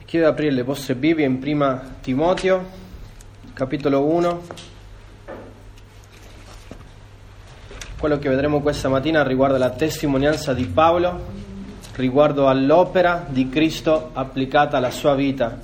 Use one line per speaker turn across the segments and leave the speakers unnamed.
Chiedo di aprire le vostre Bibbie in Prima Timoteo, capitolo 1. Quello che vedremo questa mattina riguarda la testimonianza di Paolo, riguardo all'opera di Cristo applicata alla sua vita.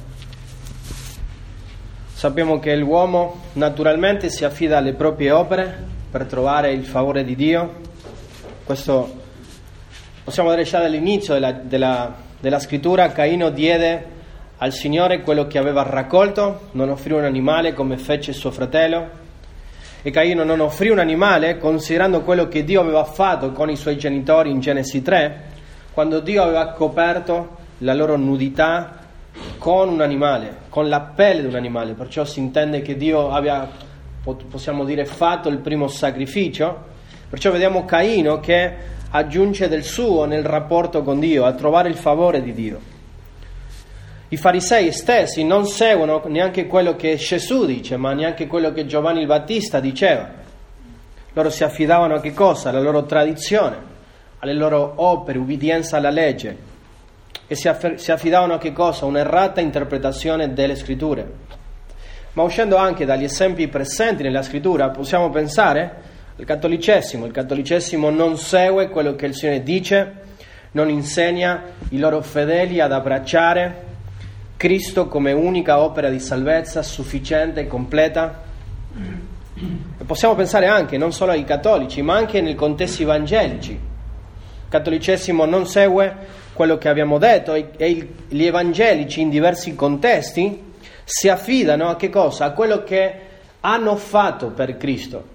Sappiamo che l'uomo naturalmente si affida alle proprie opere per trovare il favore di Dio. Questo possiamo vedere già dall'inizio della scrittura. Caino diede al Signore quello che aveva raccolto, non offrì un animale come fece suo fratello, e Caino non offrì un animale considerando quello che Dio aveva fatto con i suoi genitori in Genesi 3, quando Dio aveva coperto la loro nudità con un animale, con la pelle di un animale. Perciò si intende che Dio abbia, possiamo dire, fatto il primo sacrificio. Perciò vediamo Caino che aggiunge del suo nel rapporto con Dio, a trovare il favore di Dio. I farisei stessi non seguono neanche quello che Gesù dice, ma neanche quello che Giovanni il Battista diceva. Loro si affidavano a che cosa? Alla loro tradizione, alle loro opere, ubbidienza alla legge, e si affidavano a che cosa? Un'errata interpretazione delle scritture. Ma uscendo anche dagli esempi presenti nella scrittura, possiamo pensare al cattolicesimo. Il cattolicesimo non segue quello che il Signore dice, non insegna i loro fedeli ad abbracciare Cristo come unica opera di salvezza sufficiente e completa. E possiamo pensare anche non solo ai cattolici, ma anche nei contesti evangelici. Il cattolicesimo non segue quello che abbiamo detto, e gli evangelici in diversi contesti si affidano a che cosa? A quello che hanno fatto per Cristo,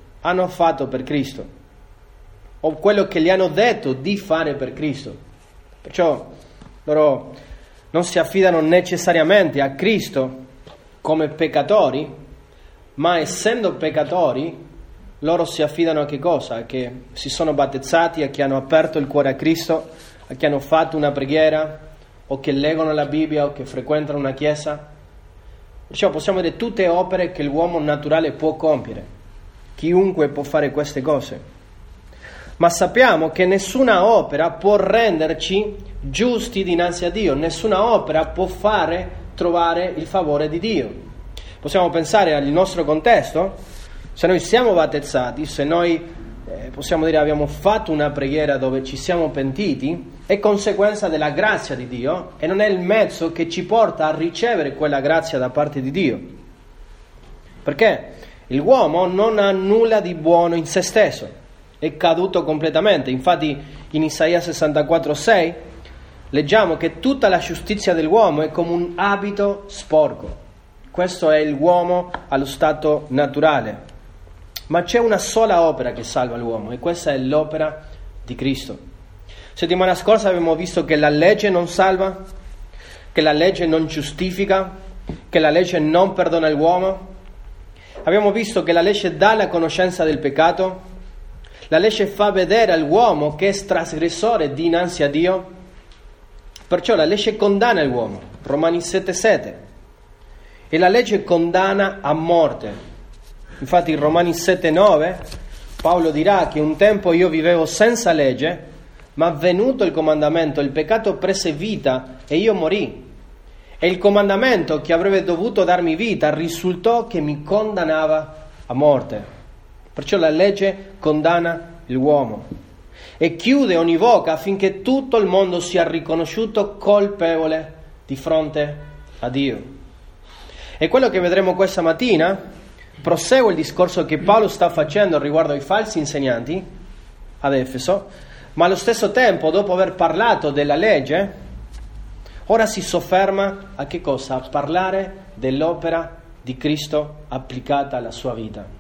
o quello che gli hanno detto di fare per Cristo. Perciò loro non si affidano necessariamente a Cristo come peccatori, ma essendo peccatori loro si affidano a che cosa? A che si sono battezzati, a che hanno aperto il cuore a Cristo, a che hanno fatto una preghiera, o che leggono la Bibbia, o che frequentano una chiesa. Perciò possiamo dire tutte opere che l'uomo naturale può compiere. Chiunque può fare queste cose. Ma sappiamo che nessuna opera può renderci giusti dinanzi a Dio, nessuna opera può fare trovare il favore di Dio. Possiamo pensare al nostro contesto. Se noi siamo battezzati, se noi possiamo dire abbiamo fatto una preghiera dove ci siamo pentiti, è conseguenza della grazia di Dio e non è il mezzo che ci porta a ricevere quella grazia da parte di Dio. Perché l'uomo non ha nulla di buono in se stesso, è caduto completamente. Infatti in Isaia 64,6 leggiamo che tutta la giustizia dell'uomo è come un abito sporco. Questo è l'uomo allo stato naturale. Ma c'è una sola opera che salva l'uomo, e questa è l'opera di Cristo. Settimana scorsa abbiamo visto che la legge non salva, che la legge non giustifica, che la legge non perdona l'uomo. Abbiamo visto che la legge dà la conoscenza del peccato, la legge fa vedere all'uomo che è trasgressore dinanzi a Dio. Perciò la legge condanna l'uomo, Romani 7,7, e la legge condanna a morte. Infatti in Romani 7,9 Paolo dirà che un tempo io vivevo senza legge, ma venuto il comandamento il peccato prese vita e io morì. E il comandamento che avrebbe dovuto darmi vita risultò che mi condannava a morte. Perciò la legge condanna l'uomo e chiude ogni bocca affinché tutto il mondo sia riconosciuto colpevole di fronte a Dio. E quello che vedremo questa mattina prosegue il discorso che Paolo sta facendo riguardo ai falsi insegnanti ad Efeso, ma allo stesso tempo, dopo aver parlato della legge, ora si sofferma a che cosa? A parlare dell'opera di Cristo applicata alla sua vita.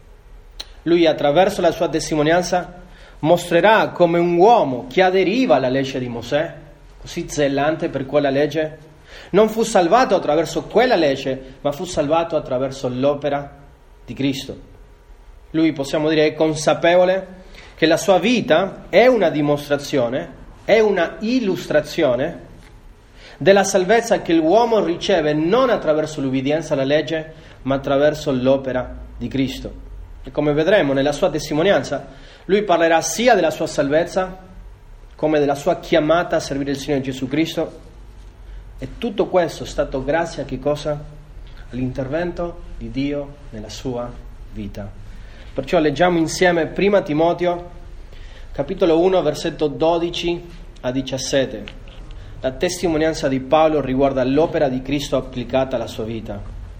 Lui, attraverso la sua testimonianza, mostrerà come un uomo che aderiva alla legge di Mosè, così zelante per quella legge, non fu salvato attraverso quella legge, ma fu salvato attraverso l'opera di Cristo. Lui, possiamo dire, è consapevole che la sua vita è una dimostrazione, è una illustrazione della salvezza che l'uomo riceve non attraverso l'ubbidienza alla legge, ma attraverso l'opera di Cristo. E come vedremo nella sua testimonianza, lui parlerà sia della sua salvezza come della sua chiamata a servire il Signore Gesù Cristo, E tutto questo è stato grazie a che cosa? All'intervento di Dio nella sua vita. Perciò leggiamo insieme 1 Timoteo, capitolo 1, versetto 12 a 17. La testimonianza di Paolo riguarda l'opera di Cristo applicata alla sua vita.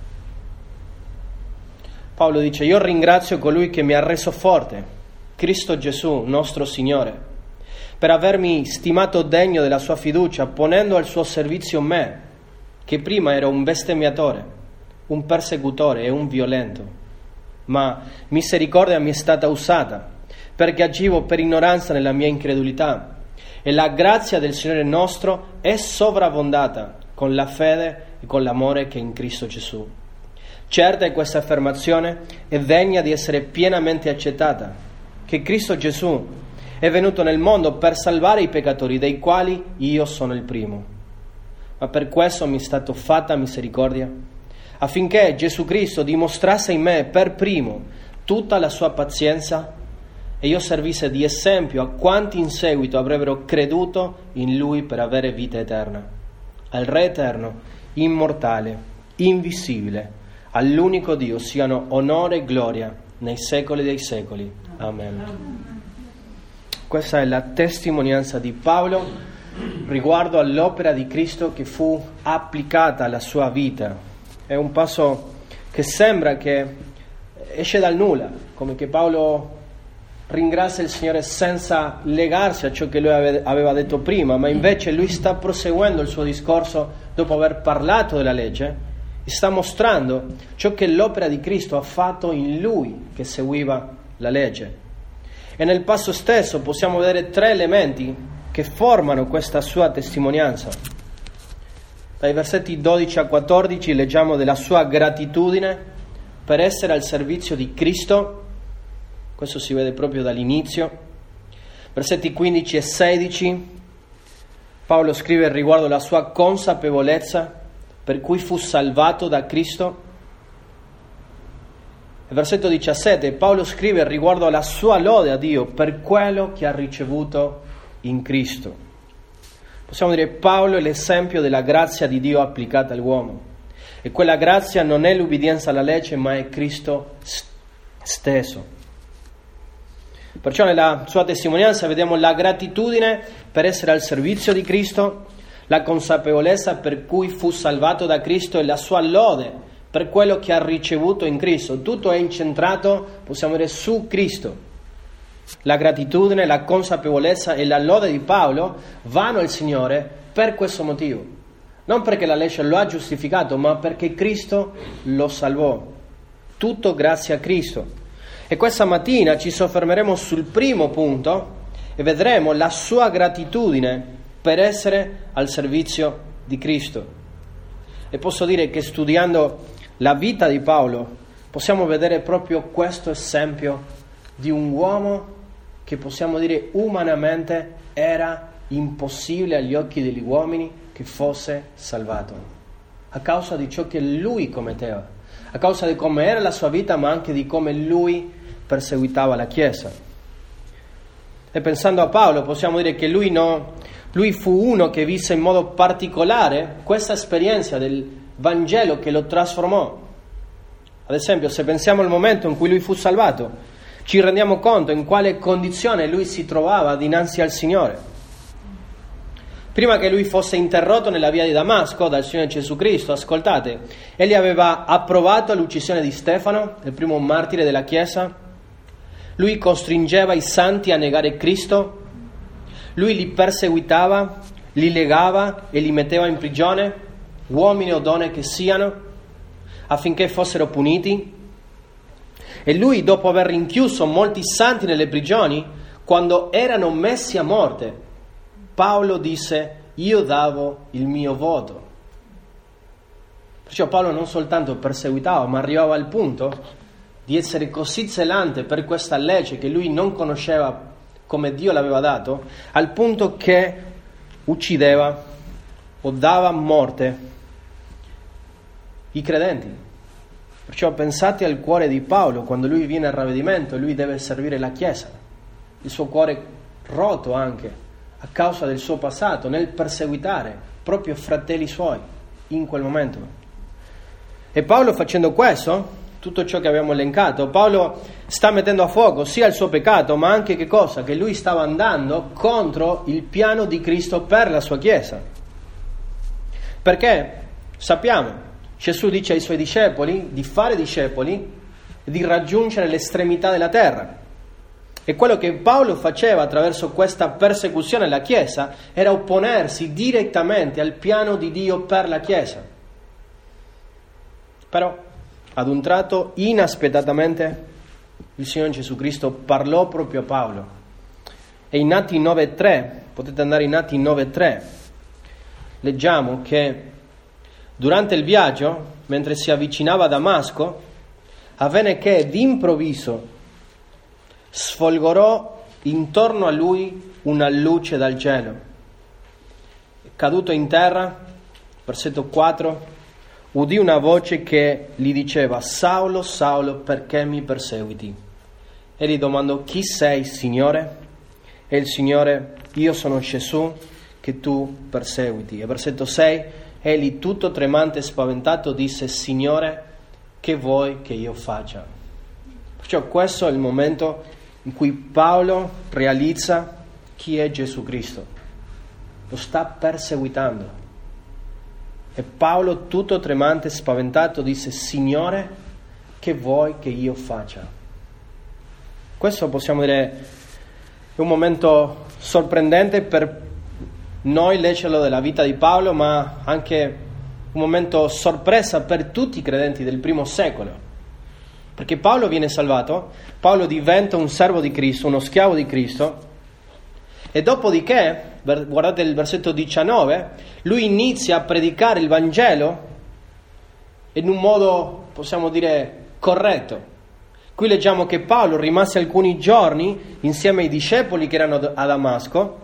Paolo dice: io ringrazio colui che mi ha reso forte, Cristo Gesù, nostro Signore, per avermi stimato degno della sua fiducia, ponendo al suo servizio me, che prima ero un bestemmiatore, un persecutore e un violento. Ma misericordia mi è stata usata, perché agivo per ignoranza nella mia incredulità, e la grazia del Signore nostro è sovrabbondata con la fede e con l'amore che è in Cristo Gesù. Certa è questa affermazione e degna di essere pienamente accettata, che Cristo Gesù è venuto nel mondo per salvare i peccatori, dei quali io sono il primo. Ma per questo mi è stata fatta misericordia, affinché Gesù Cristo dimostrasse in me per primo tutta la sua pazienza e io servisse di esempio a quanti in seguito avrebbero creduto in Lui per avere vita eterna. Al Re eterno, immortale, invisibile, all'unico Dio siano onore e gloria nei secoli dei secoli. Amen. Questa è la testimonianza di Paolo riguardo all'opera di Cristo che fu applicata alla sua vita. È un passo che sembra che esce dal nulla, come che Paolo ringrazia il Signore senza legarsi a ciò che lui aveva detto prima, ma invece lui sta proseguendo il suo discorso dopo aver parlato della legge e sta mostrando ciò che l'opera di Cristo ha fatto in lui che seguiva la legge. E nel passo stesso possiamo vedere 3 elementi che formano questa sua testimonianza. Dai versetti 12 a 14 leggiamo della sua gratitudine per essere al servizio di Cristo. Questo si vede proprio dall'inizio. Versetti 15 e 16, Paolo scrive riguardo alla sua consapevolezza per cui fu salvato da Cristo. E versetto 17, Paolo scrive riguardo alla sua lode a Dio per quello che ha ricevuto in Cristo. Possiamo dire Paolo è l'esempio della grazia di Dio applicata all'uomo. E quella grazia non è l'ubbidienza alla legge, ma è Cristo stesso. Perciò nella sua testimonianza vediamo la gratitudine per essere al servizio di Cristo, la consapevolezza per cui fu salvato da Cristo e la sua lode per quello che ha ricevuto in Cristo. Tutto è incentrato, possiamo dire, su Cristo. La gratitudine, la consapevolezza e la lode di Paolo vanno al Signore per questo motivo. Non perché la legge lo ha giustificato, ma perché Cristo lo salvò. Tutto grazie a Cristo. E questa mattina ci soffermeremo sul primo punto e vedremo la sua gratitudine per essere al servizio di Cristo. E posso dire che studiando la vita di Paolo possiamo vedere proprio questo esempio di un uomo che possiamo dire umanamente era impossibile agli occhi degli uomini che fosse salvato, a causa di ciò che lui commetteva, a causa di come era la sua vita, ma anche di come lui perseguitava la Chiesa. E pensando a Paolo possiamo dire che lui fu uno che visse in modo particolare questa esperienza del Vangelo che lo trasformò. Ad esempio, se pensiamo al momento in cui lui fu salvato, ci rendiamo conto in quale condizione lui si trovava dinanzi al Signore. Prima che lui fosse interrotto nella via di Damasco dal Signore Gesù Cristo, ascoltate, egli aveva approvato l'uccisione di Stefano, il primo martire della Chiesa. Lui costringeva i santi a negare Cristo. Lui li perseguitava, li legava e li metteva in prigione, uomini o donne che siano, affinché fossero puniti. E lui, dopo aver rinchiuso molti santi nelle prigioni, quando erano messi a morte, Paolo disse: io davo il mio voto. Perciò Paolo non soltanto perseguitava, ma arrivava al punto di essere così zelante per questa legge che lui non conosceva come Dio l'aveva dato, al punto che uccideva o dava morte i credenti. Perciò pensate al cuore di Paolo quando lui viene al ravvedimento e lui deve servire la Chiesa, il suo cuore rotto anche a causa del suo passato nel perseguitare proprio fratelli suoi in quel momento. E Paolo, facendo questo, tutto ciò che abbiamo elencato, Paolo sta mettendo a fuoco sia il suo peccato, ma anche che cosa? Che lui stava andando contro il piano di Cristo per la sua Chiesa. Perché sappiamo, Gesù dice ai suoi discepoli di fare discepoli e di raggiungere l'estremità della terra. E quello che Paolo faceva attraverso questa persecuzione alla Chiesa era opponersi direttamente al piano di Dio per la Chiesa. Però, ad un tratto, inaspettatamente, il Signore Gesù Cristo parlò proprio a Paolo. E in Atti 9,3, potete andare in Atti 9,3, leggiamo che durante il viaggio, mentre si avvicinava a Damasco, avvenne che d'improvviso sfolgorò intorno a lui una luce dal cielo. Caduto in terra, versetto 4, udì una voce che gli diceva: Saulo, Saulo, perché mi perseguiti? E gli domandò: chi sei, Signore? E il Signore: io sono Gesù che tu perseguiti. E versetto 6, egli tutto tremante e spaventato disse: Signore, che vuoi che io faccia? Perciò questo è il momento in cui Paolo realizza chi è Gesù Cristo. Lo sta perseguitando. E Paolo, tutto tremante e spaventato, disse: Signore, che vuoi che io faccia? Questo possiamo dire è un momento sorprendente per noi leggerlo della vita di Paolo, ma anche un momento sorpresa per tutti i credenti del primo secolo. Perché Paolo viene salvato, Paolo diventa un servo di Cristo, uno schiavo di Cristo, e dopodiché, guardate il versetto 19, lui inizia a predicare il Vangelo in un modo, possiamo dire, corretto. Qui leggiamo che Paolo rimase alcuni giorni insieme ai discepoli che erano a Damasco,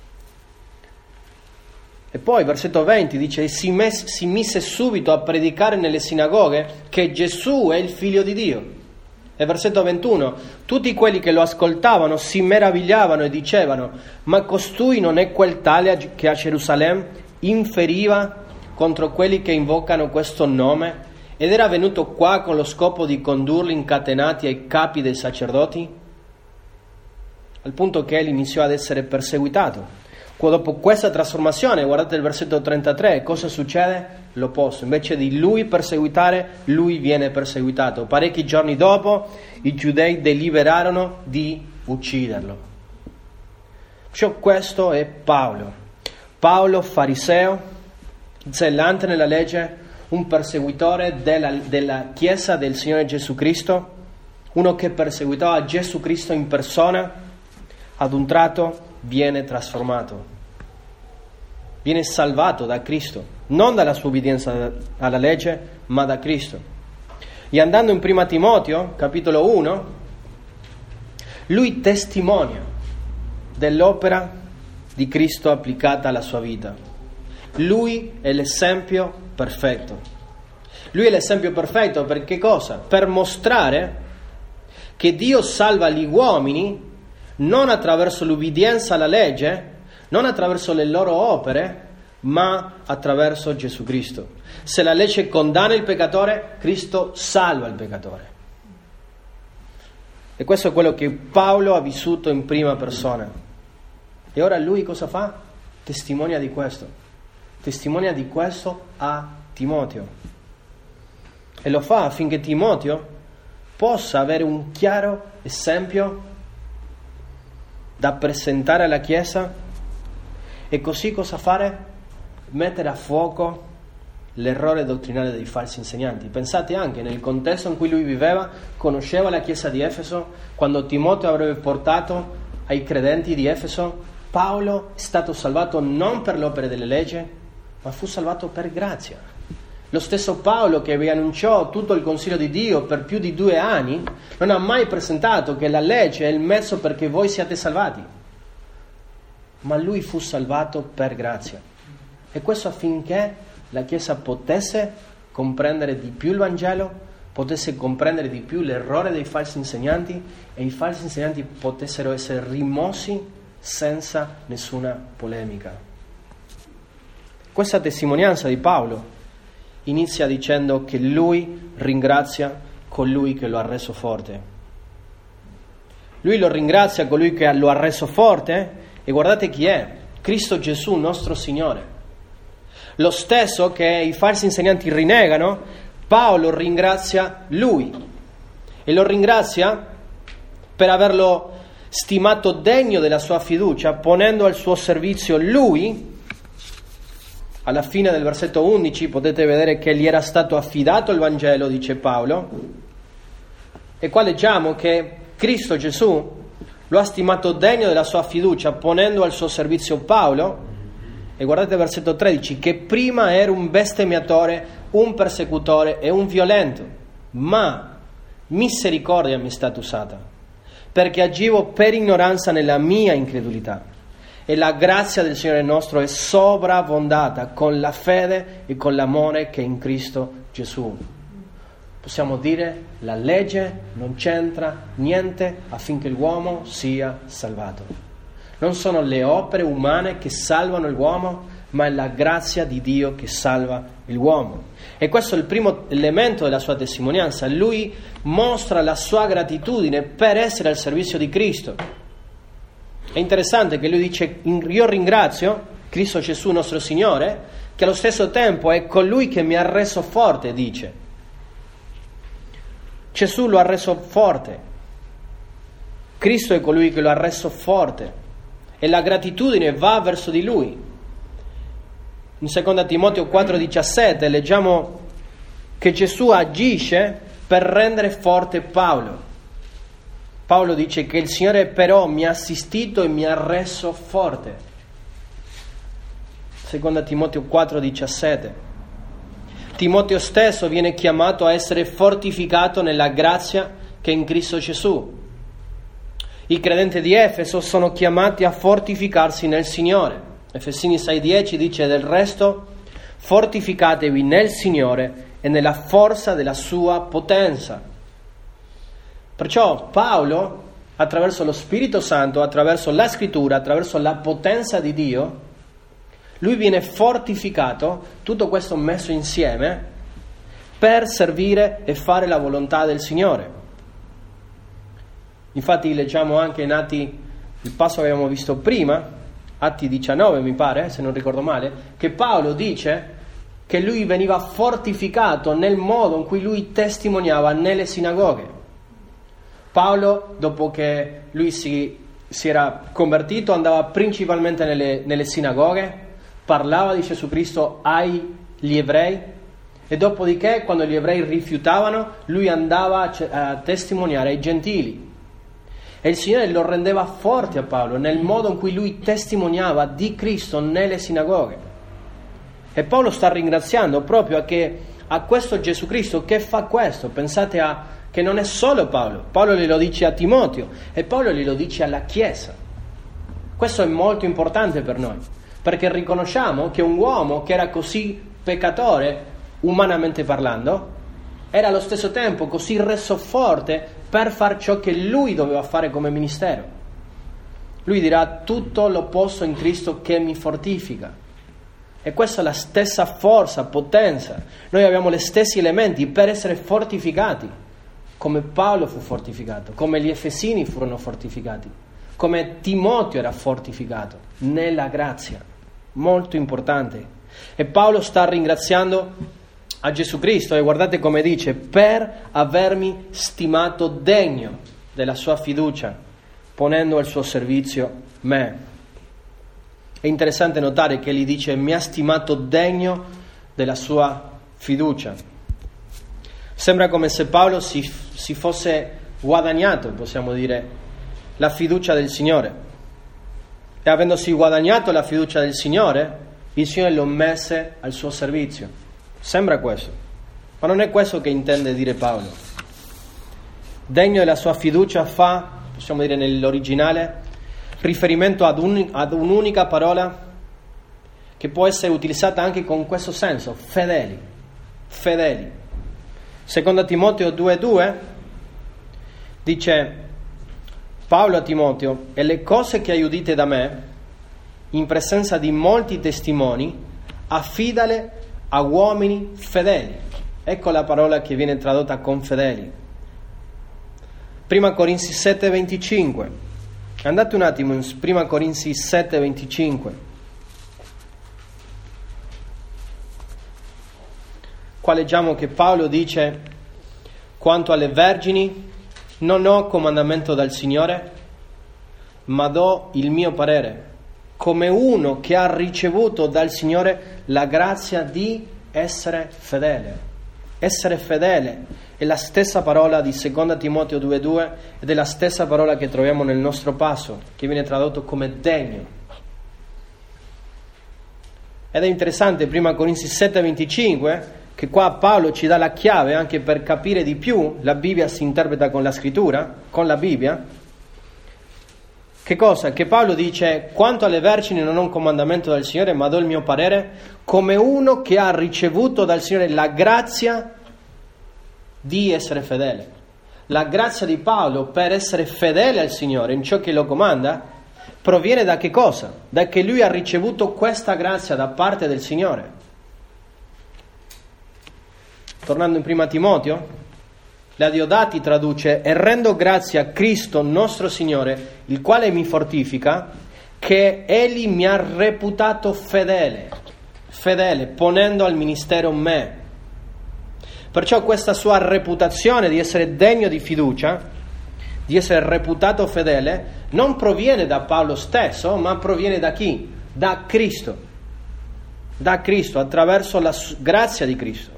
e poi versetto 20 dice: si mise subito a predicare nelle sinagoghe che Gesù è il Figlio di Dio. E versetto 21, tutti quelli che lo ascoltavano si meravigliavano e dicevano: ma costui non è quel tale che a Gerusalemme inferiva contro quelli che invocano questo nome ed era venuto qua con lo scopo di condurli incatenati ai capi dei sacerdoti? Al punto che egli iniziò ad essere perseguitato. Dopo questa trasformazione, guardate il versetto 33, cosa succede? L'opposto, invece di lui perseguitare, lui viene perseguitato. Parecchi giorni dopo i giudei deliberarono di ucciderlo. Cioè, questo è Paolo fariseo, zelante nella legge, un persecutore della Chiesa del Signore Gesù Cristo, uno che perseguitava Gesù Cristo in persona. Ad un tratto viene trasformato, viene salvato da Cristo, non dalla sua obbedienza alla legge, ma da Cristo. E andando in Prima Timoteo, capitolo 1, lui testimonia dell'opera di Cristo applicata alla sua vita. Lui è l'esempio perfetto. Lui è l'esempio perfetto per che cosa? Per mostrare che Dio salva gli uomini non attraverso l'ubbidienza alla legge, non attraverso le loro opere, ma attraverso Gesù Cristo. Se la legge condanna il peccatore, Cristo salva il peccatore. E questo è quello che Paolo ha vissuto in prima persona. E ora lui cosa fa? Testimonia di questo. Testimonia di questo a Timoteo. E lo fa affinché Timoteo possa avere un chiaro esempio da presentare alla Chiesa, e così cosa fare? Mettere a fuoco l'errore dottrinale dei falsi insegnanti. Pensate anche nel contesto in cui lui viveva, conosceva la Chiesa di Efeso, quando Timoteo avrebbe portato ai credenti di Efeso: Paolo è stato salvato non per l'opera delle leggi, ma fu salvato per grazia. Lo stesso Paolo, che vi annunciò tutto il consiglio di Dio per più di 2 anni, non ha mai presentato che la legge è il mezzo perché voi siate salvati, ma lui fu salvato per grazia. E questo affinché la Chiesa potesse comprendere di più il Vangelo, potesse comprendere di più l'errore dei falsi insegnanti, e i falsi insegnanti potessero essere rimossi senza nessuna polemica. Questa testimonianza di Paolo inizia dicendo che lui ringrazia colui che lo ha reso forte. Lui lo ringrazia colui che lo ha reso forte, e guardate chi è: Cristo Gesù, nostro Signore. Lo stesso che i falsi insegnanti rinnegano, Paolo ringrazia lui, e lo ringrazia per averlo stimato degno della sua fiducia, ponendo al suo servizio lui. Alla fine del versetto 11 potete vedere che gli era stato affidato il Vangelo, dice Paolo, e qua leggiamo che Cristo Gesù lo ha stimato degno della sua fiducia, ponendo al suo servizio Paolo. E guardate il versetto 13, che prima era un bestemmiatore, un persecutore e un violento, ma misericordia mi è stata usata, perché agivo per ignoranza nella mia incredulità. E la grazia del Signore nostro è sovrabbondata con la fede e con l'amore che è in Cristo Gesù. Possiamo dire, la legge non c'entra niente affinché l'uomo sia salvato. Non sono le opere umane che salvano l'uomo, ma è la grazia di Dio che salva l'uomo. E questo è il primo elemento della sua testimonianza. Lui mostra la sua gratitudine per essere al servizio di Cristo. È interessante che lui dice: io ringrazio Cristo Gesù nostro Signore, che allo stesso tempo è colui che mi ha reso forte, dice. Gesù lo ha reso forte. Cristo è colui che lo ha reso forte. E la gratitudine va verso di lui. In 2 Timoteo 4,17 leggiamo che Gesù agisce per rendere forte Paolo. Paolo dice che il Signore però mi ha assistito e mi ha reso forte. 2 Timoteo 4,17. Timoteo stesso viene chiamato a essere fortificato nella grazia che è in Cristo Gesù. I credenti di Efeso sono chiamati a fortificarsi nel Signore. Efesini 6,10 dice: del resto fortificatevi nel Signore e nella forza della sua potenza. Perciò Paolo, attraverso lo Spirito Santo, attraverso la Scrittura, attraverso la potenza di Dio, lui viene fortificato, tutto questo messo insieme, per servire e fare la volontà del Signore. Infatti leggiamo anche in Atti, il passo che abbiamo visto prima, Atti 19 mi pare, se non ricordo male, che Paolo dice che lui veniva fortificato nel modo in cui lui testimoniava nelle sinagoghe. Paolo, dopo che lui si era convertito, andava principalmente nelle sinagoghe, parlava di Gesù Cristo agli ebrei, e dopodiché, quando gli ebrei rifiutavano, lui andava a testimoniare ai gentili. E il Signore lo rendeva forte a Paolo nel modo in cui lui testimoniava di Cristo nelle sinagoghe. E Paolo sta ringraziando proprio a questo Gesù Cristo che fa questo. Pensate che non è solo Paolo. Paolo glielo dice a Timoteo e Paolo glielo dice alla Chiesa. Questo è molto importante per noi, perché riconosciamo che un uomo che era così peccatore, umanamente parlando, era allo stesso tempo così reso forte per far ciò che lui doveva fare come ministero. Lui dirà: tutto lo posso in Cristo che mi fortifica. E questa è la stessa forza, potenza. Noi abbiamo gli stessi elementi per essere fortificati, come Paolo fu fortificato, come gli Efesini furono fortificati, come Timoteo era fortificato nella grazia. Molto importante. E Paolo sta ringraziando a Gesù Cristo, e guardate come dice: per avermi stimato degno della sua fiducia, ponendo al suo servizio me. È interessante notare che gli dice: mi ha stimato degno della sua fiducia. Sembra come se Paolo si fosse guadagnato, possiamo dire, la fiducia del Signore, e avendosi guadagnato la fiducia del Signore, il Signore lo messe al suo servizio. Sembra questo, ma non è questo che intende dire Paolo. Degno della sua fiducia fa, possiamo dire nell'originale, riferimento ad un'unica parola che può essere utilizzata anche con questo senso: fedeli. Fedeli. 2 Timoteo 2,2 dice Paolo a Timoteo: e le cose che hai udite da me, in presenza di molti testimoni, affidale a uomini fedeli. Ecco la parola che viene tradotta con fedeli. 1 Corinzi 7,25. Andate un attimo in 1 Corinzi 7,25. Qua leggiamo che Paolo dice: quanto alle vergini non ho comandamento dal Signore, ma do il mio parere, come uno che ha ricevuto dal Signore la grazia di essere fedele. Essere fedele è la stessa parola di 2 Timoteo 2,2 ed è la stessa parola che troviamo nel nostro passo, che viene tradotto come degno. Ed è interessante 1 Corinzi 7,25, che qua Paolo ci dà la chiave anche per capire di più. La Bibbia si interpreta con la scrittura, con la Bibbia. Che cosa? Che Paolo dice: quanto alle vergini non ho un comandamento dal Signore, ma do il mio parere, come uno che ha ricevuto dal Signore la grazia di essere fedele. La grazia di Paolo per essere fedele al Signore in ciò che lo comanda proviene da che cosa? Da che lui ha ricevuto questa grazia da parte del Signore. Tornando in 1 Timoteo, la Diodati traduce: e rendo grazie a Cristo nostro Signore, il quale mi fortifica, che Egli mi ha reputato fedele, ponendo al ministero me. Perciò questa sua reputazione di essere degno di fiducia, di essere reputato fedele, non proviene da Paolo stesso, ma proviene da chi? Da Cristo. Da Cristo, attraverso la grazia di Cristo.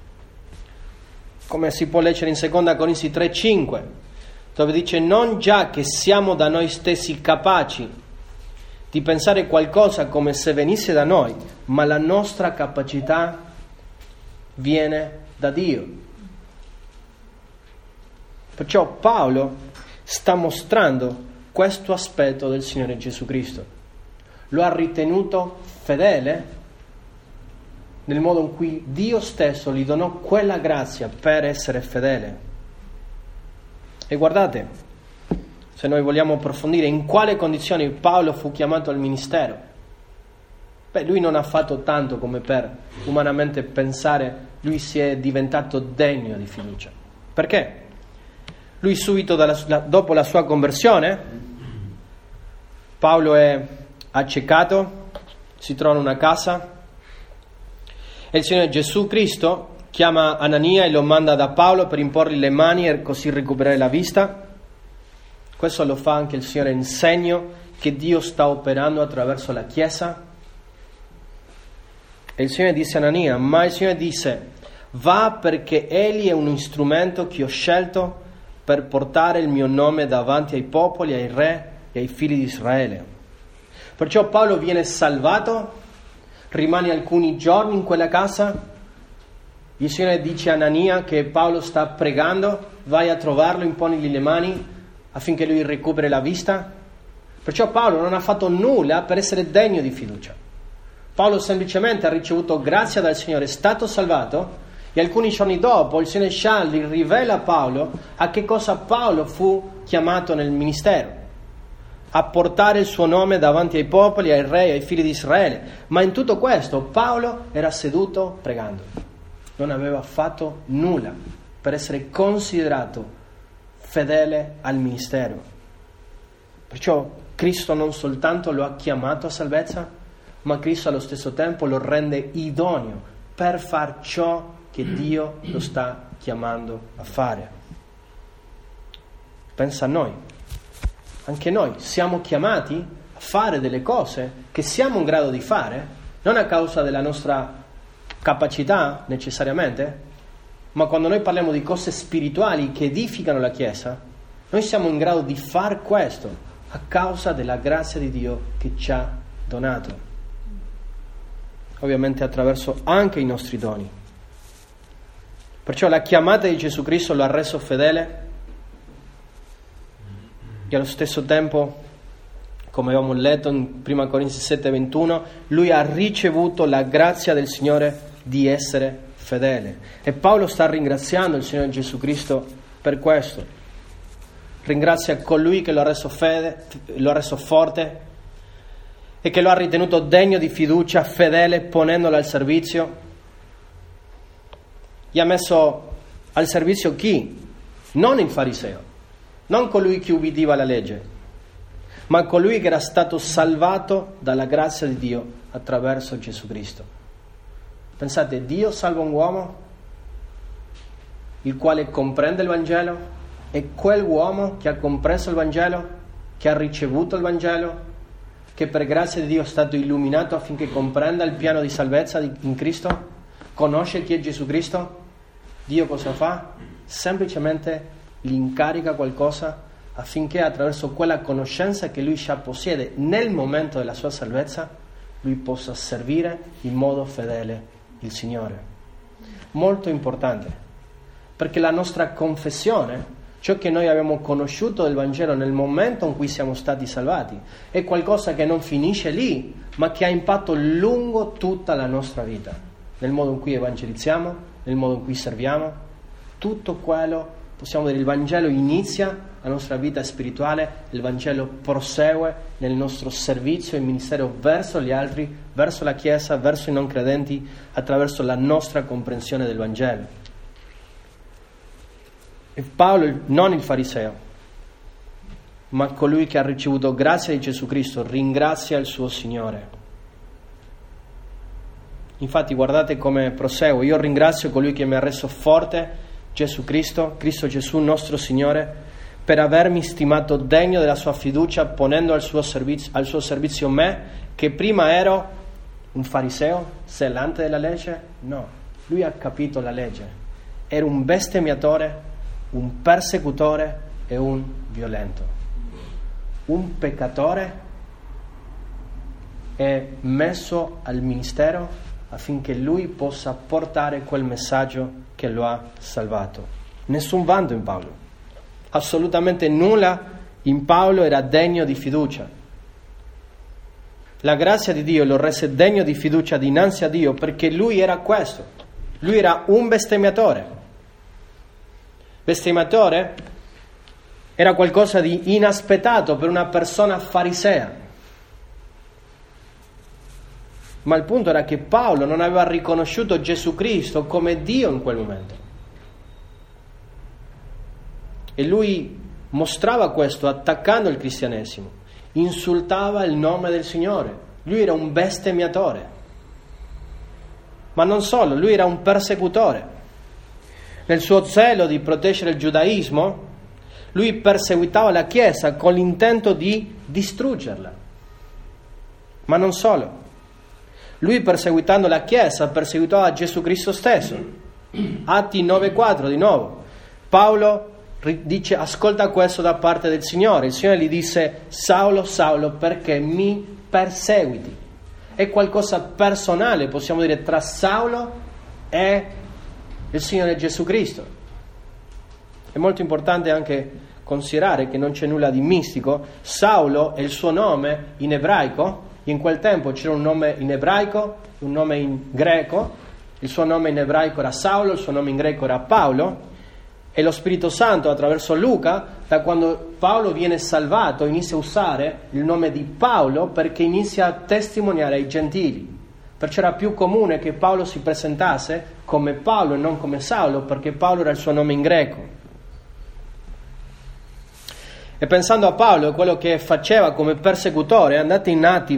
Come si può leggere in 2 Corinzi 3,5, dove dice: non già che siamo da noi stessi capaci di pensare qualcosa come se venisse da noi, ma la nostra capacità viene da Dio. Perciò Paolo sta mostrando questo aspetto del Signore Gesù Cristo. Lo ha ritenuto fedele nel modo in cui Dio stesso gli donò quella grazia per essere fedele. E guardate, se noi vogliamo approfondire in quale condizioni Paolo fu chiamato al ministero, lui non ha fatto tanto come per umanamente pensare. Lui si è diventato degno di fiducia. Perché? Lui subito dopo la sua conversione, Paolo è accecato, si trova in una casa, e il Signore Gesù Cristo chiama Anania e lo manda da Paolo per imporgli le mani e così recuperare la vista. Questo lo fa anche il Signore in segno che Dio sta operando attraverso la Chiesa. E il Signore disse a Anania, ma il Signore disse: va, perché egli è un strumento che ho scelto per portare il mio nome davanti ai popoli, ai re e ai figli di Israele. Perciò Paolo viene salvato, rimane alcuni giorni in quella casa. Il Signore dice a Anania che Paolo sta pregando, vai a trovarlo, imponigli le mani affinché lui recuperi la vista. Perciò Paolo non ha fatto nulla per essere degno di fiducia. Paolo semplicemente ha ricevuto grazia dal Signore, è stato salvato, e alcuni giorni dopo il Signore Scialli rivela a Paolo a che cosa Paolo fu chiamato nel ministero: a portare il suo nome davanti ai popoli, ai re e ai figli di Israele. Ma in tutto questo Paolo era seduto pregando, non aveva fatto nulla per essere considerato fedele al ministero. Perciò Cristo non soltanto lo ha chiamato a salvezza, ma Cristo allo stesso tempo lo rende idoneo per far ciò che Dio lo sta chiamando a fare. Pensa a noi. Anche noi siamo chiamati a fare delle cose che siamo in grado di fare, non a causa della nostra capacità necessariamente, ma quando noi parliamo di cose spirituali che edificano la Chiesa, noi siamo in grado di far questo a causa della grazia di Dio che ci ha donato. Ovviamente attraverso anche i nostri doni. Perciò la chiamata di Gesù Cristo lo ha reso fedele e allo stesso tempo, come abbiamo letto in 1 Corinzi 7,21, lui ha ricevuto la grazia del Signore di essere fedele. E Paolo sta ringraziando il Signore Gesù Cristo per questo. Ringrazia colui che lo ha reso forte e che lo ha ritenuto degno di fiducia, fedele, ponendolo al servizio. Gli ha messo al servizio chi? Non il fariseo, non colui che ubbidiva alla legge, ma colui che era stato salvato dalla grazia di Dio attraverso Gesù Cristo. Pensate, Dio salva un uomo il quale comprende il Vangelo, e quel uomo che ha compreso il Vangelo, che ha ricevuto il Vangelo, che per grazia di Dio è stato illuminato affinché comprenda il piano di salvezza in Cristo, conosce chi è Gesù Cristo, Dio cosa fa? Semplicemente gli incarica qualcosa affinché attraverso quella conoscenza che lui già possiede nel momento della sua salvezza, lui possa servire in modo fedele il Signore. Molto importante, perché la nostra confessione, ciò che noi abbiamo conosciuto del Vangelo nel momento in cui siamo stati salvati, è qualcosa che non finisce lì, ma che ha impatto lungo tutta la nostra vita, nel modo in cui evangelizziamo, nel modo in cui serviamo, tutto quello, possiamo dire, il Vangelo inizia la nostra vita spirituale, il Vangelo prosegue nel nostro servizio e ministero verso gli altri, verso la Chiesa, verso i non credenti, attraverso la nostra comprensione del Vangelo. E Paolo, non il fariseo, ma colui che ha ricevuto grazia di Gesù Cristo, ringrazia il suo Signore. Infatti guardate come prosegue: io ringrazio colui che mi ha reso forte, Gesù Cristo, Cristo Gesù nostro Signore, per avermi stimato degno della sua fiducia, ponendo al suo servizio me, che prima ero un fariseo, zelante della legge. No, lui ha capito la legge. Era un bestemmiatore, un persecutore e un violento. Un peccatore è messo al ministero affinché lui possa portare quel messaggio che lo ha salvato. Nessun vanto in Paolo, assolutamente nulla in Paolo era degno di fiducia. La grazia di Dio lo rese degno di fiducia dinanzi a Dio perché lui era questo, lui era un bestemmiatore. Bestemmiatore era qualcosa di inaspettato per una persona farisea. Ma il punto era che Paolo non aveva riconosciuto Gesù Cristo come Dio in quel momento. E lui mostrava questo attaccando il cristianesimo, insultava il nome del Signore. Lui era un bestemmiatore. Ma non solo, lui era un persecutore. Nel suo zelo di proteggere il giudaismo, lui perseguitava la Chiesa con l'intento di distruggerla. Ma non solo. Lui, perseguitando la Chiesa, perseguitava Gesù Cristo stesso. Atti 9,4 di nuovo. Paolo dice: ascolta questo da parte del Signore. Il Signore gli disse: Saulo, Saulo, perché mi perseguiti? È qualcosa personale, possiamo dire, tra Saulo e il Signore Gesù Cristo. È molto importante anche considerare che non c'è nulla di mistico. Saulo è il suo nome in ebraico. In quel tempo c'era un nome in ebraico, un nome in greco. Il suo nome in ebraico era Saulo, il suo nome in greco era Paolo. E lo Spirito Santo, attraverso Luca, da quando Paolo viene salvato, inizia a usare il nome di Paolo perché inizia a testimoniare ai gentili. Perciò era più comune che Paolo si presentasse come Paolo e non come Saulo, perché Paolo era il suo nome in greco. E pensando a Paolo e quello che faceva come persecutore, andate in Atti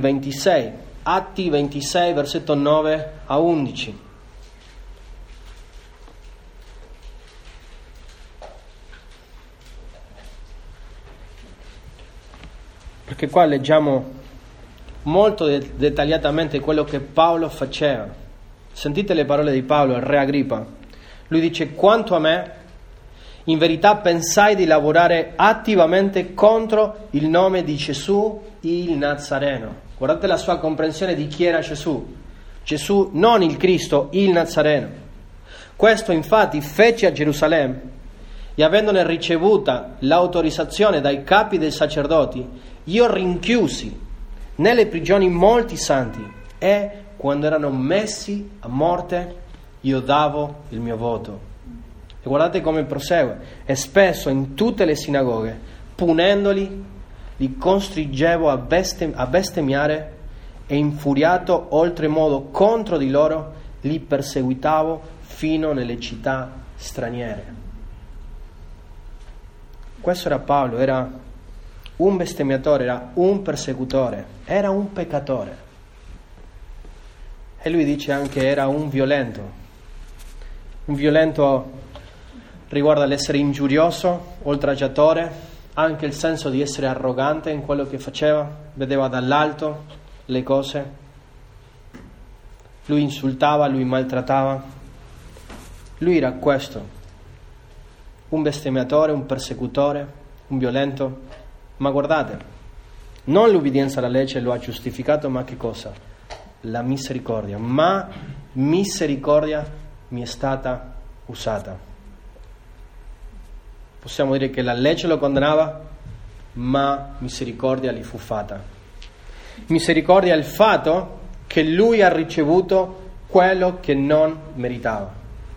26, versetto 9 a 11. Perché qua leggiamo molto dettagliatamente quello che Paolo faceva. Sentite le parole di Paolo al re Agrippa. Lui dice: quanto a me, in verità pensai di lavorare attivamente contro il nome di Gesù il Nazareno. Guardate la sua comprensione di chi era Gesù. Gesù, non il Cristo, il Nazareno. Questo infatti fece a Gerusalemme, e avendone ricevuta l'autorizzazione dai capi dei sacerdoti, io rinchiusi nelle prigioni molti santi, e quando erano messi a morte io davo il mio voto. E guardate come prosegue: e spesso in tutte le sinagoghe, punendoli, li costringevo a bestemmiare e infuriato oltremodo contro di loro, li perseguitavo fino nelle città straniere. Questo era Paolo, era un bestemmiatore, era un persecutore, era un peccatore. E lui dice anche era un violento. Un violento riguarda l'essere ingiurioso, oltraggiatore, anche il senso di essere arrogante in quello che faceva, vedeva dall'alto le cose. Lui insultava, lui maltrattava. Lui era questo, un bestemmiatore, un persecutore, un violento. Ma guardate, non l'ubbidienza alla legge lo ha giustificato, ma che cosa? La misericordia. Ma misericordia mi è stata usata. Possiamo dire che la legge lo condannava, ma misericordia gli fu fatta. Misericordia è il fatto che lui ha ricevuto quello che non meritava.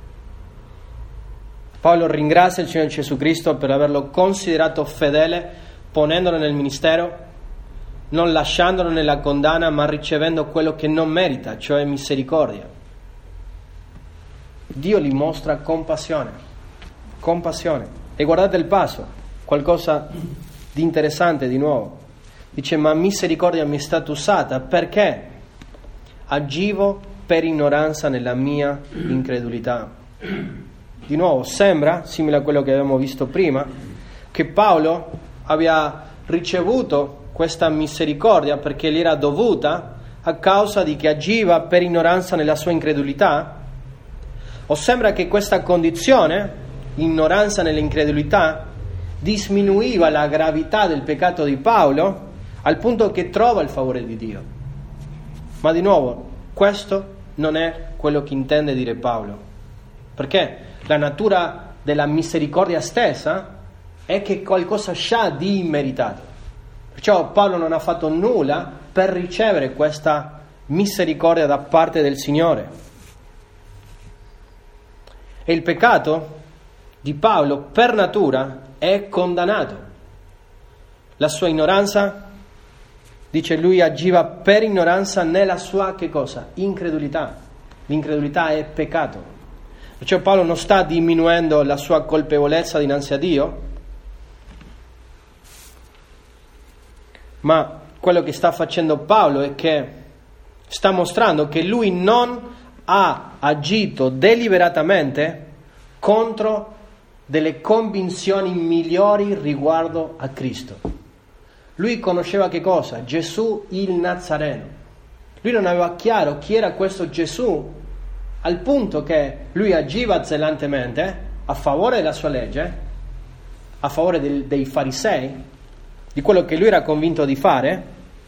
Paolo ringrazia il Signore Gesù Cristo per averlo considerato fedele, ponendolo nel ministero, non lasciandolo nella condanna, ma ricevendo quello che non merita, cioè misericordia. Dio gli mostra compassione. E guardate il passo, qualcosa di interessante di nuovo. Dice, ma misericordia mi è stata usata perché agivo per ignoranza nella mia incredulità. Di nuovo, sembra, simile a quello che avevamo visto prima, che Paolo abbia ricevuto questa misericordia perché gli era dovuta a causa di che agiva per ignoranza nella sua incredulità, o sembra che questa condizione, ignoranza nell'incredulità, diminuiva la gravità del peccato di Paolo al punto che trova il favore di Dio. Ma di nuovo, questo non è quello che intende dire Paolo, perché la natura della misericordia stessa è che qualcosa già di immeritato. Perciò Paolo non ha fatto nulla per ricevere questa misericordia da parte del Signore. E il peccato di Paolo per natura è condannato. La sua ignoranza, dice lui, agiva per ignoranza nella sua che cosa? Incredulità. L'incredulità è peccato. Perciò Paolo non sta diminuendo la sua colpevolezza dinanzi a Dio, ma quello che sta facendo Paolo è che sta mostrando che lui non ha agito deliberatamente contro delle convinzioni migliori riguardo a Cristo. Lui conosceva che cosa? Gesù il Nazareno. Lui non aveva chiaro chi era questo Gesù, al punto che lui agiva zelantemente a favore della sua legge, a favore dei farisei, di quello che lui era convinto di fare,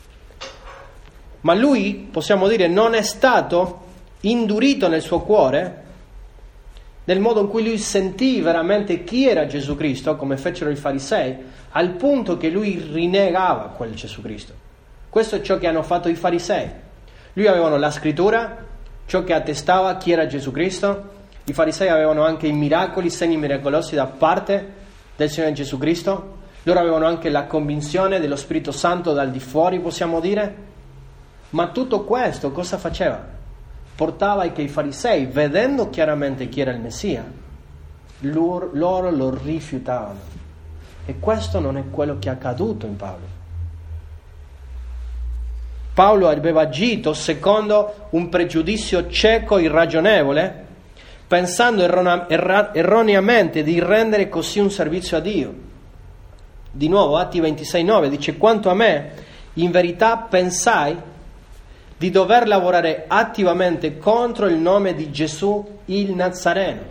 ma lui, possiamo dire, non è stato indurito nel suo cuore nel modo in cui lui sentì veramente chi era Gesù Cristo, come fecero i farisei, al punto che lui rinnegava quel Gesù Cristo. Questo è ciò che hanno fatto i farisei. Lui avevano la scrittura, ciò che attestava chi era Gesù Cristo. I farisei avevano anche i miracoli, segni miracolosi da parte del Signore Gesù Cristo. Loro avevano anche la convinzione dello Spirito Santo dal di fuori, possiamo dire. Ma tutto questo cosa faceva? Portava che i farisei, vedendo chiaramente chi era il Messia, loro lo rifiutavano. E questo non è quello che è accaduto in Paolo. Paolo aveva agito secondo un pregiudizio cieco e irragionevole, pensando erroneamente di rendere così un servizio a Dio. Di nuovo, Atti 26,9 dice: quanto a me, in verità pensai di dover lavorare attivamente contro il nome di Gesù il Nazareno.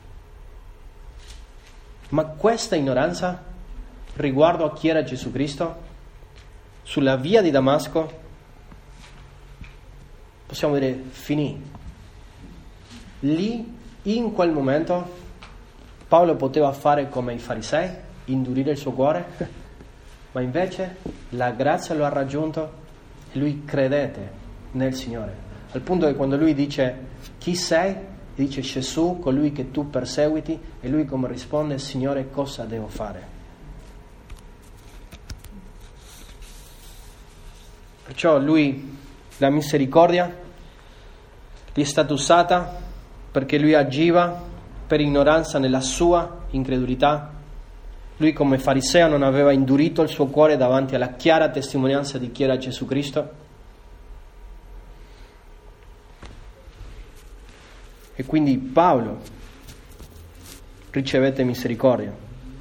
Ma questa ignoranza riguardo a chi era Gesù Cristo, sulla via di Damasco, possiamo dire, finì. Lì, in quel momento, Paolo poteva fare come i farisei, indurire il suo cuore, ma invece la grazia lo ha raggiunto e lui credette nel Signore, al punto che quando lui dice chi sei, dice Gesù, colui che tu perseguiti, e lui come risponde: Signore, cosa devo fare? Perciò lui la misericordia gli è stata usata perché lui agiva per ignoranza nella sua incredulità. Lui come fariseo non aveva indurito il suo cuore davanti alla chiara testimonianza di chi era Gesù Cristo. E quindi Paolo ricevette misericordia.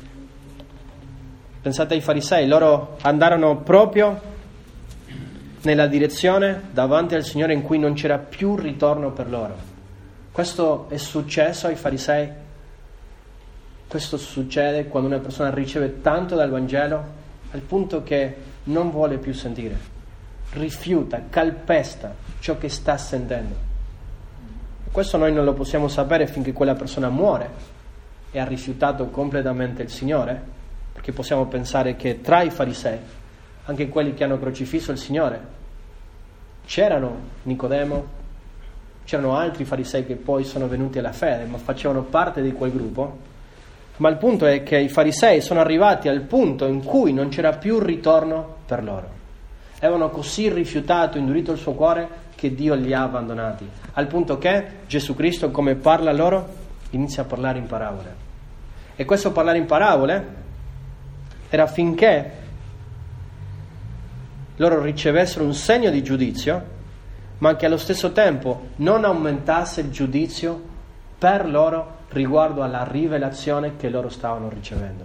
Pensate ai farisei, loro andarono proprio nella direzione davanti al Signore in cui non c'era più ritorno per loro. Questo è successo ai farisei. Questo succede quando una persona riceve tanto dal Vangelo al punto che non vuole più sentire, rifiuta, calpesta ciò che sta sentendo. Questo noi non lo possiamo sapere finché quella persona muore e ha rifiutato completamente il Signore, perché possiamo pensare che tra i farisei, anche quelli che hanno crocifisso il Signore, c'erano Nicodemo, c'erano altri farisei che poi sono venuti alla fede, ma facevano parte di quel gruppo. Ma il punto è che i farisei sono arrivati al punto in cui non c'era più ritorno per loro. Avevano così rifiutato, indurito il suo cuore, che Dio li ha abbandonati. Al punto che Gesù Cristo, come parla loro, inizia a parlare in parabole. E questo parlare in parabole era affinché loro ricevessero un segno di giudizio, ma che allo stesso tempo non aumentasse il giudizio per loro riguardo alla rivelazione che loro stavano ricevendo.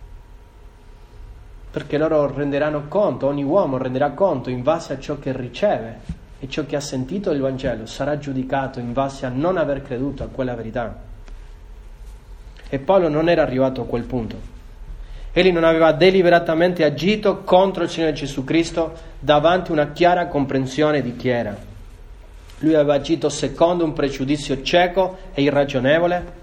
Perché loro renderanno conto, ogni uomo renderà conto in base a ciò che riceve, e ciò che ha sentito il Vangelo sarà giudicato in base a non aver creduto a quella verità. E Paolo non era arrivato a quel punto. Egli non aveva deliberatamente agito contro il Signore Gesù Cristo davanti a una chiara comprensione di chi era. Lui aveva agito secondo un pregiudizio cieco e irragionevole.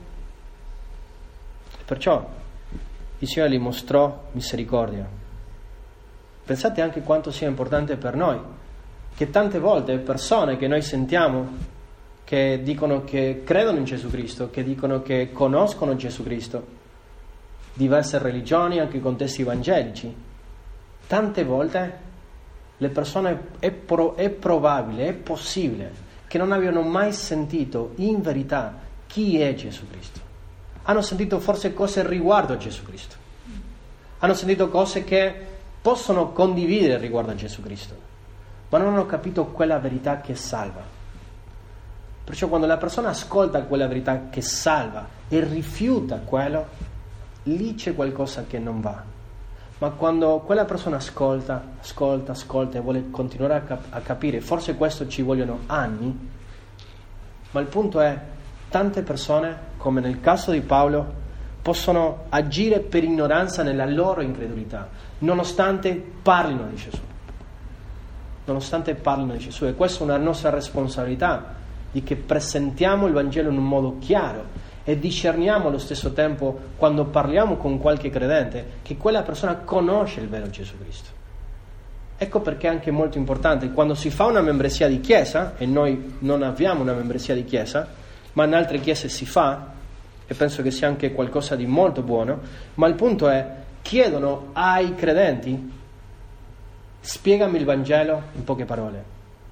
Perciò il Signore gli mostrò misericordia. Pensate anche quanto sia importante per noi, che tante volte persone che noi sentiamo, che dicono che credono in Gesù Cristo, che dicono che conoscono Gesù Cristo, diverse religioni, anche contesti evangelici, tante volte le persone è probabile, è possibile che non abbiano mai sentito in verità chi è Gesù Cristo. Hanno sentito forse cose riguardo a Gesù Cristo, hanno sentito cose che possono condividere riguardo a Gesù Cristo, ma non hanno capito quella verità che salva. Perciò quando la persona ascolta quella verità che salva e rifiuta quello, lì c'è qualcosa che non va. Ma quando quella persona ascolta e vuole continuare a capire, forse questo ci vogliono anni, ma il punto è, tante persone, come nel caso di Paolo, possono agire per ignoranza nella loro incredulità, nonostante parlino di Gesù. Nonostante parlino di Gesù. E questa è una nostra responsabilità, di che presentiamo il Vangelo in un modo chiaro e discerniamo allo stesso tempo, quando parliamo con qualche credente, che quella persona conosce il vero Gesù Cristo. Ecco perché è anche molto importante, quando si fa una membressia di chiesa, e noi non abbiamo una membressia di chiesa, ma in altre chiese si fa, e penso che sia anche qualcosa di molto buono, ma il punto è, chiedono ai credenti, spiegami il Vangelo in poche parole.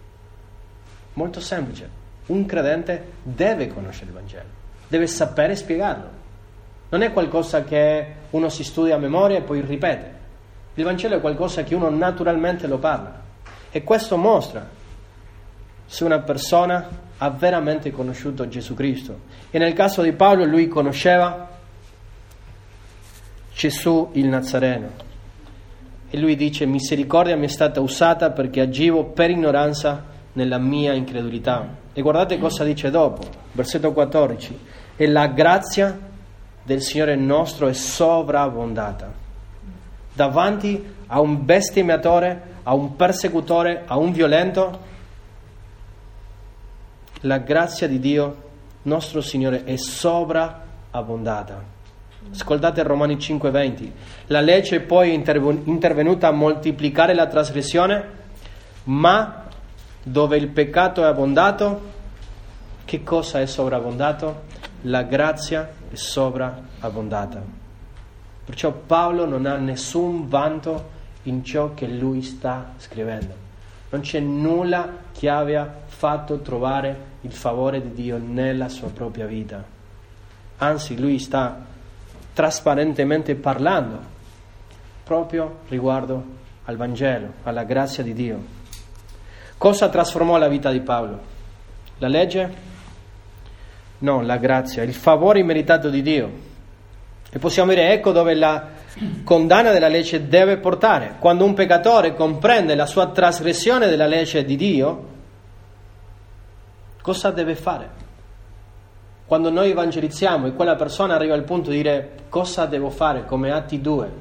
Molto semplice. Un credente deve conoscere il Vangelo, deve sapere spiegarlo. Non è qualcosa che uno si studia a memoria e poi ripete. Il Vangelo è qualcosa che uno naturalmente lo parla. E questo mostra se una persona ha veramente conosciuto Gesù Cristo. E nel caso di Paolo lui conosceva Gesù il Nazareno. E lui dice: misericordia mi è stata usata perché agivo per ignoranza nella mia incredulità. E guardate cosa dice dopo, versetto 14: e la grazia del Signore nostro è sovrabbondata. Davanti a un bestemmiatore, a un persecutore, a un violento, la grazia di Dio, nostro Signore, è sovrabbondata. Ascoltate Romani 5:20. La legge poi è intervenuta a moltiplicare la trasgressione, ma dove il peccato è abbondato, che cosa è sovrabbondato? La grazia è sovrabbondata. Perciò Paolo non ha nessun vanto in ciò che lui sta scrivendo. Non c'è nulla che abbia fatto trovare il favore di Dio nella sua propria vita. Anzi, lui sta trasparentemente parlando proprio riguardo al Vangelo, alla grazia di Dio. Cosa trasformò la vita di Paolo? La legge? No, la grazia, il favore immeritato di Dio. E possiamo dire, ecco dove la condanna della legge deve portare. Quando un peccatore comprende la sua trasgressione della legge di Dio, cosa deve fare? Quando noi evangelizziamo e quella persona arriva al punto di dire cosa devo fare, come Atti 2,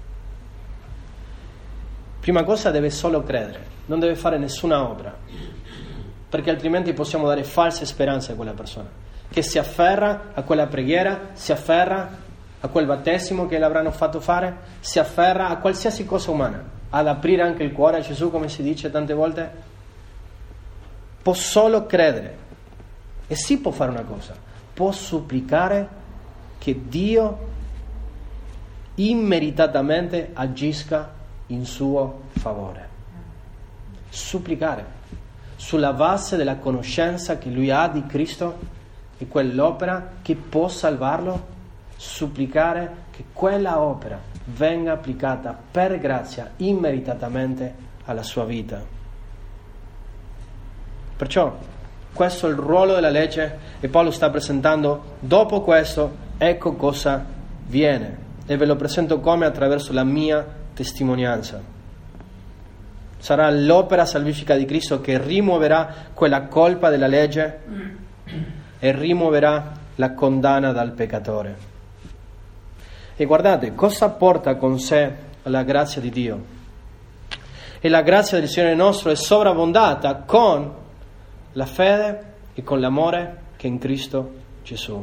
prima cosa deve solo credere, non deve fare nessuna opera, perché altrimenti possiamo dare false speranze a quella persona, che si afferra a quella preghiera, si afferra a quel battesimo che l'avranno fatto fare, si afferra a qualsiasi cosa umana, ad aprire anche il cuore a Gesù, come si dice tante volte. Può solo credere e si può fare una cosa, può supplicare che Dio immeritatamente agisca in suo favore. Supplicare sulla base della conoscenza che lui ha di Cristo e quell'opera che può salvarlo, supplicare che quella opera venga applicata per grazia immeritatamente alla sua vita. Perciò questo è il ruolo della legge e Paolo sta presentando dopo questo, ecco cosa viene, e ve lo presento come attraverso la mia testimonianza. Sarà l'opera salvifica di Cristo che rimuoverà quella colpa della legge e rimuoverà la condanna dal peccatore. E guardate, cosa porta con sé la grazia di Dio? E la grazia del Signore nostro è sovrabbondata con la fede e con l'amore che è in Cristo Gesù.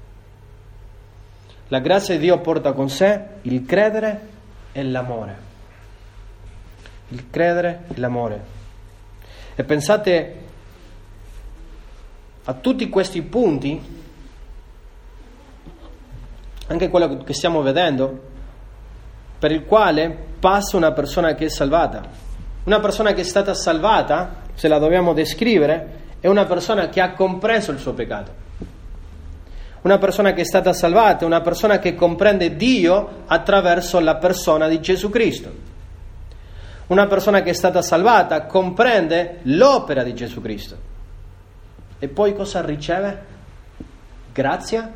La grazia di Dio porta con sé il credere e l'amore. Il credere e l'amore. E pensate a tutti questi punti, anche quello che stiamo vedendo, per il quale passa una persona che è salvata. Una persona che è stata salvata, se la dobbiamo descrivere, è una persona che ha compreso il suo peccato. Una persona che è stata salvata è una persona che comprende Dio attraverso la persona di Gesù Cristo. Una persona che è stata salvata comprende l'opera di Gesù Cristo. E poi cosa riceve? Grazia.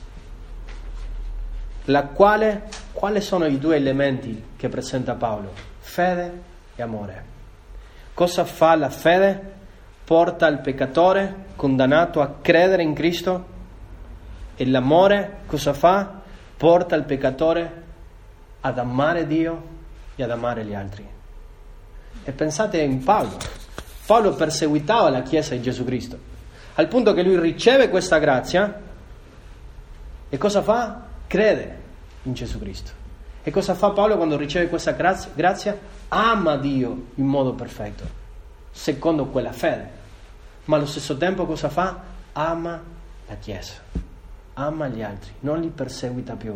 Quali sono i due elementi che presenta Paolo? Fede e amore. Cosa fa la fede? Porta il peccatore condannato a credere in Cristo, e l'amore cosa fa? Porta il peccatore ad amare Dio e ad amare gli altri. E pensate in Paolo. Paolo perseguitava la Chiesa di Gesù Cristo, al punto che lui riceve questa grazia e cosa fa? Crede in Gesù Cristo. E cosa fa Paolo quando riceve questa grazia? Ama Dio in modo perfetto, secondo quella fede, ma allo stesso tempo cosa fa? Ama la Chiesa, ama gli altri, non li perseguita più.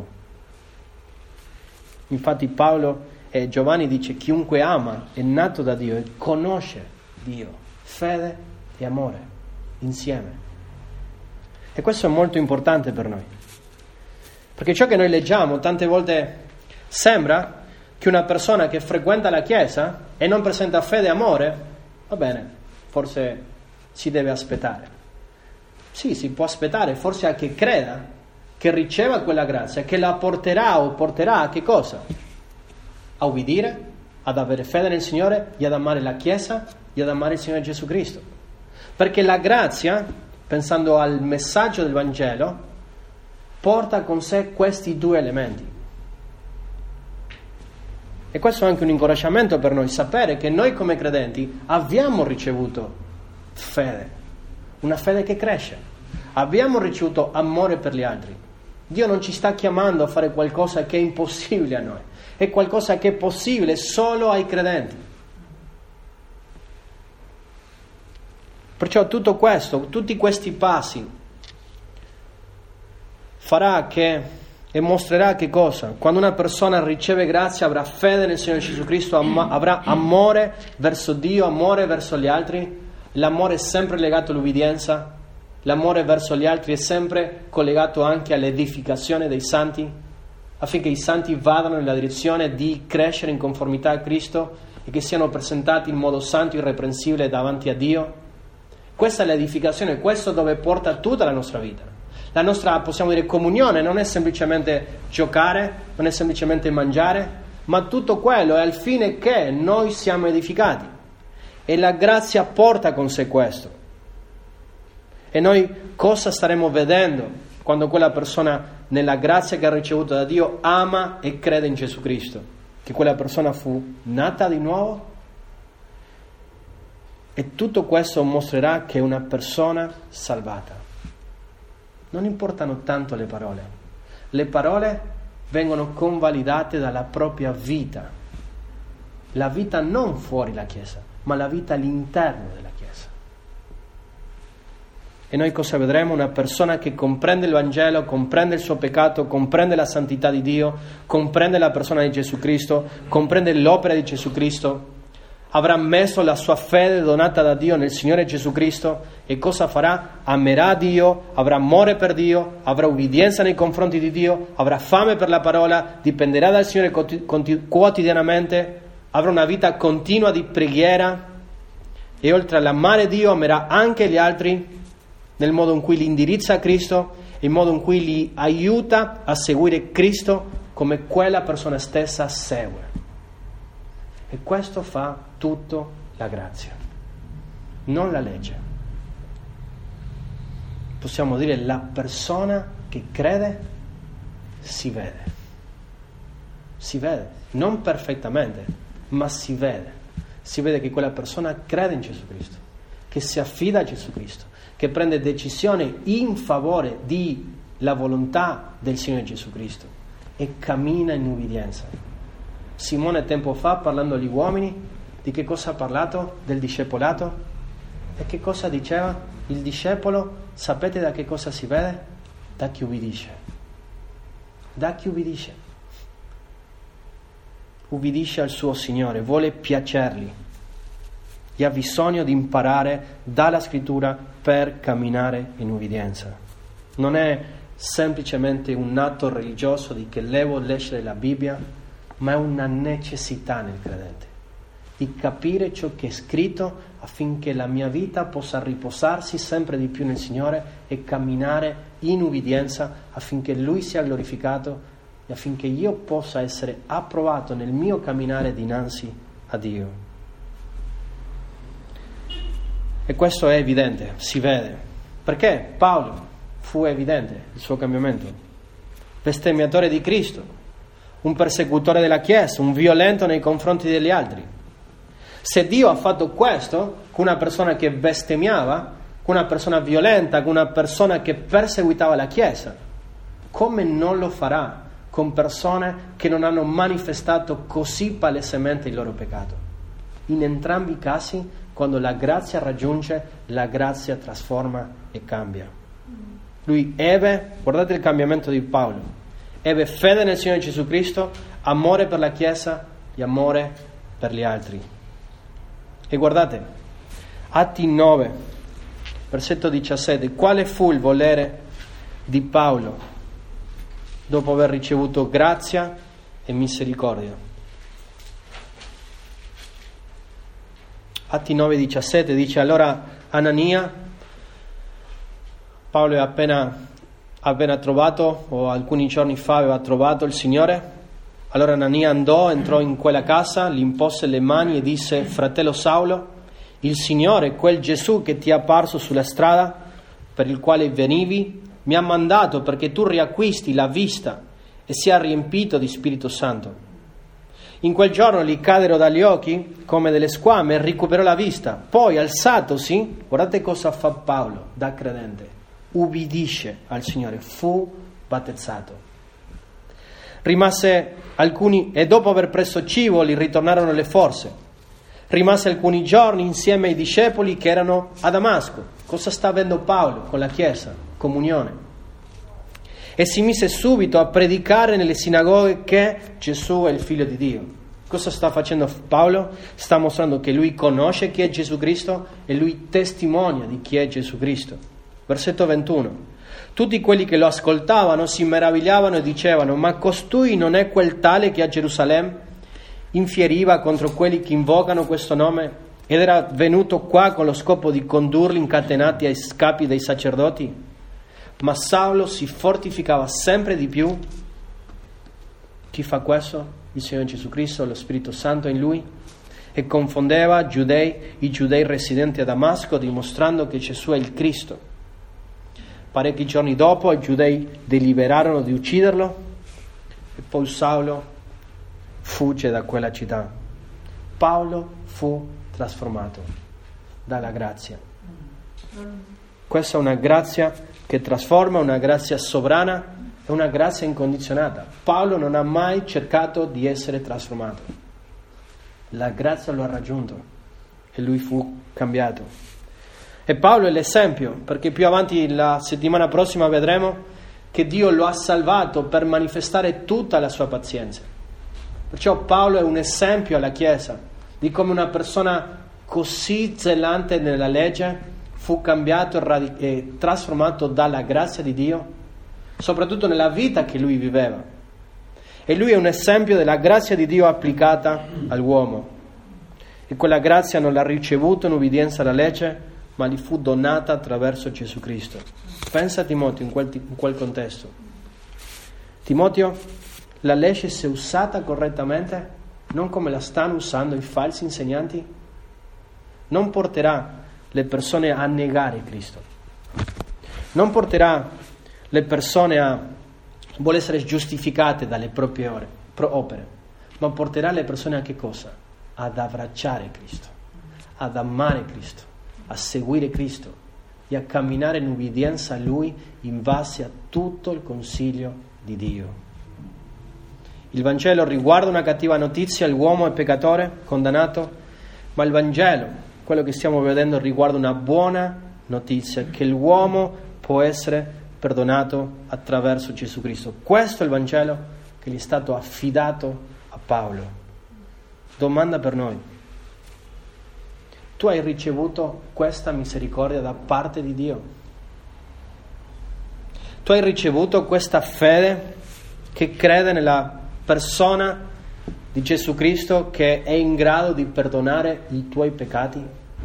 Infatti Paolo e Giovanni dice: chiunque ama è nato da Dio e conosce Dio. Fede e amore insieme. E questo è molto importante per noi, perché ciò che noi leggiamo tante volte sembra che una persona che frequenta la Chiesa e non presenta fede e amore, va bene, forse si deve aspettare. Sì, si può aspettare, forse anche creda che riceva quella grazia, che la porterà o porterà a che cosa? A ubbidire, ad avere fede nel Signore e ad amare la Chiesa e ad amare il Signore Gesù Cristo. Perché la grazia, pensando al messaggio del Vangelo, porta con sé questi due elementi. E questo è anche un incoraggiamento per noi, sapere che noi come credenti abbiamo ricevuto fede, una fede che cresce. Abbiamo ricevuto amore per gli altri. Dio non ci sta chiamando a fare qualcosa che è impossibile a noi, è qualcosa che è possibile solo ai credenti. Perciò tutto questo, tutti questi passi farà che e mostrerà che cosa? Quando una persona riceve grazia avrà fede nel Signore Gesù Cristo, avrà amore verso Dio, amore verso gli altri. L'amore è sempre legato all'ubbidienza, l'amore verso gli altri è sempre collegato anche all'edificazione dei santi, affinché i santi vadano nella direzione di crescere in conformità a Cristo e che siano presentati in modo santo e irreprensibile davanti a Dio. Questa è l'edificazione, questo dove porta tutta la nostra vita. La nostra, possiamo dire, comunione non è semplicemente giocare, non è semplicemente mangiare, ma tutto quello è al fine che noi siamo edificati. E la grazia porta con sé questo. E noi cosa staremo vedendo quando quella persona, nella grazia che ha ricevuto da Dio, ama e crede in Gesù Cristo? Che quella persona fu nata di nuovo? E tutto questo mostrerà che è una persona salvata. Non importano tanto le parole. Le parole vengono convalidate dalla propria vita. La vita non fuori la Chiesa, ma la vita all'interno della Chiesa. E noi cosa vedremo? Una persona che comprende il Vangelo, comprende il suo peccato, comprende la santità di Dio, comprende la persona di Gesù Cristo, comprende l'opera di Gesù Cristo, avrà messo la sua fede donata da Dio nel Signore Gesù Cristo e cosa farà? Amerà Dio, avrà amore per Dio, avrà ubbidienza nei confronti di Dio, avrà fame per la parola, dipenderà dal Signore quotidianamente, avrà una vita continua di preghiera e oltre all'amare Dio amerà anche gli altri nel modo in cui li indirizza a Cristo, il modo in cui li aiuta a seguire Cristo come quella persona stessa segue. E questo fa tutto la grazia, non la legge. Possiamo dire la persona che crede si vede, non perfettamente, ma si vede che quella persona crede in Gesù Cristo, che si affida a Gesù Cristo, che prende decisioni in favore della volontà del Signore Gesù Cristo e cammina in ubbidienza. Simone tempo fa, parlando agli uomini, di che cosa ha parlato? Del discepolato. E che cosa diceva? Il discepolo, sapete da che cosa si vede? Da chi ubbidisce. Da chi ubbidisce. Ubbidisce al suo Signore, vuole piacergli. E ha bisogno di imparare dalla Scrittura per camminare in ubbidienza. Non è semplicemente un atto religioso di che devo leggere la Bibbia, ma è una necessità nel credente di capire ciò che è scritto affinché la mia vita possa riposarsi sempre di più nel Signore e camminare in ubbidienza affinché Lui sia glorificato e affinché io possa essere approvato nel mio camminare dinanzi a Dio. E questo è evidente, si vede. Perché Paolo fu evidente il suo cambiamento. Bestemmiatore di Cristo, un persecutore della Chiesa, un violento nei confronti degli altri. Se Dio ha fatto questo con una persona che bestemmiava, con una persona violenta, con una persona che perseguitava la Chiesa, come non lo farà con persone che non hanno manifestato così palesemente il loro peccato? In entrambi i casi, quando la grazia raggiunge, la grazia trasforma e cambia. Lui ebbe, guardate il cambiamento di Paolo, ebbe fede nel Signore Gesù Cristo, amore per la Chiesa e amore per gli altri. E guardate, Atti 9, versetto 17, quale fu il volere di Paolo dopo aver ricevuto grazia e misericordia? Atti 9, 17 dice: allora Anania, Paolo appena trovato, o alcuni giorni fa aveva trovato il Signore. Allora Anania entrò in quella casa, gli impose le mani e disse: fratello Saulo, il Signore, quel Gesù che ti è apparso sulla strada per il quale venivi, mi ha mandato perché tu riacquisti la vista e sia riempito di Spirito Santo. In quel giorno gli caddero dagli occhi come delle squame e recuperò la vista. Poi alzatosi, guardate cosa fa Paolo da credente, ubbidisce al Signore, fu battezzato. Rimase alcuni, e dopo aver preso cibo gli ritornarono le forze. Rimase alcuni giorni insieme ai discepoli che erano a Damasco. Cosa sta avendo Paolo con la Chiesa? Comunione. e si mise subito a predicare nelle sinagoghe che Gesù è il Figlio di Dio. Cosa sta facendo Paolo? Sta mostrando che lui conosce chi è Gesù Cristo e lui testimonia di chi è Gesù Cristo. Versetto 21. Tutti quelli che lo ascoltavano si meravigliavano e dicevano: ma costui non è quel tale che a Gerusalemme infieriva contro quelli che invocano questo nome ed era venuto qua con lo scopo di condurli incatenati ai capi dei sacerdoti? Ma Saulo si fortificava sempre di più. Chi fa questo? Il Signore Gesù Cristo, lo Spirito Santo in lui, e confondeva i giudei residenti a Damasco, dimostrando che Gesù è il Cristo. Parecchi giorni dopo i giudei deliberarono di ucciderlo e poi Saulo fugge da quella città. Paolo fu trasformato dalla grazia. Questa è una grazia che trasforma, una grazia sovrana, è una grazia incondizionata. Paolo non ha mai cercato di essere trasformato. La grazia lo ha raggiunto e lui fu cambiato. E Paolo è l'esempio, perché più avanti la settimana prossima vedremo che Dio lo ha salvato per manifestare tutta la sua pazienza. Perciò Paolo è un esempio alla Chiesa di come una persona così zelante nella legge fu cambiato e trasformato dalla grazia di Dio, soprattutto nella vita che lui viveva. E lui è un esempio della grazia di Dio applicata all'uomo. E quella grazia non l'ha ricevuta in ubbidienza alla legge, ma gli fu donata attraverso Gesù Cristo. Pensa a Timoteo in quel contesto. Timoteo, la legge, se usata correttamente, non come la stanno usando i falsi insegnanti, non porterà le persone a negare Cristo. Non porterà le persone a voler essere giustificate dalle proprie opere, ma porterà le persone a che cosa? Ad abbracciare Cristo, ad amare Cristo, a seguire Cristo e a camminare in ubbidienza a Lui in base a tutto il consiglio di Dio. Il Vangelo riguarda una cattiva notizia, l'uomo è peccatore, condannato, ma il Vangelo, quello che stiamo vedendo, riguarda una buona notizia, che l'uomo può essere perdonato attraverso Gesù Cristo. Questo è il Vangelo che gli è stato affidato a Paolo. Domanda per noi: tu hai ricevuto questa misericordia da parte di Dio? Tu hai ricevuto questa fede che crede nella persona di Gesù Cristo, che è in grado di perdonare i tuoi peccati?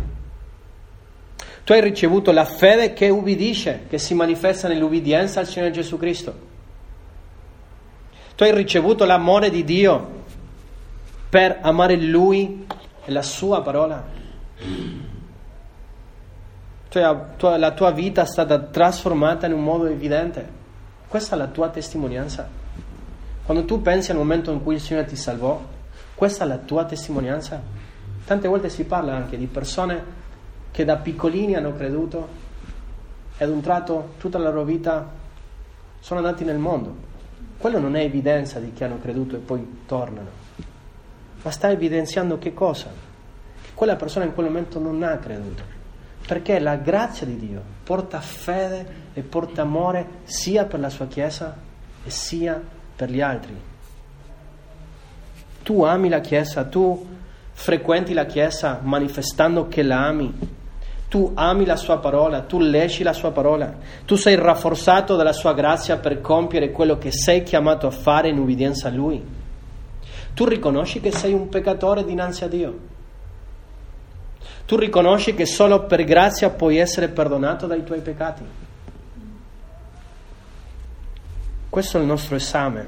Tu hai ricevuto la fede che ubbidisce, che si manifesta nell'ubbidienza al Signore Gesù Cristo? Tu hai ricevuto l'amore di Dio per amare Lui e la Sua parola? Cioè la tua vita è stata trasformata in un modo evidente. Questa è la tua testimonianza. Quando tu pensi al momento in cui il Signore ti salvò, questa è la tua testimonianza. Tante volte si parla anche di persone che da piccolini hanno creduto e ad un tratto tutta la loro vita sono andati nel mondo. Quello non è evidenza di che hanno creduto e poi tornano, ma sta evidenziando che cosa? Che quella persona in quel momento non ha creduto, perché la grazia di Dio porta fede e porta amore sia per la sua Chiesa e sia per gli altri. Tu ami la Chiesa, tu frequenti la Chiesa manifestando che la ami. Tu ami la sua parola, tu leggi la sua parola, tu sei rafforzato dalla sua grazia per compiere quello che sei chiamato a fare in ubbidienza a Lui. Tu riconosci che sei un peccatore dinanzi a Dio. Tu riconosci che solo per grazia puoi essere perdonato dai tuoi peccati. Questo è il nostro esame.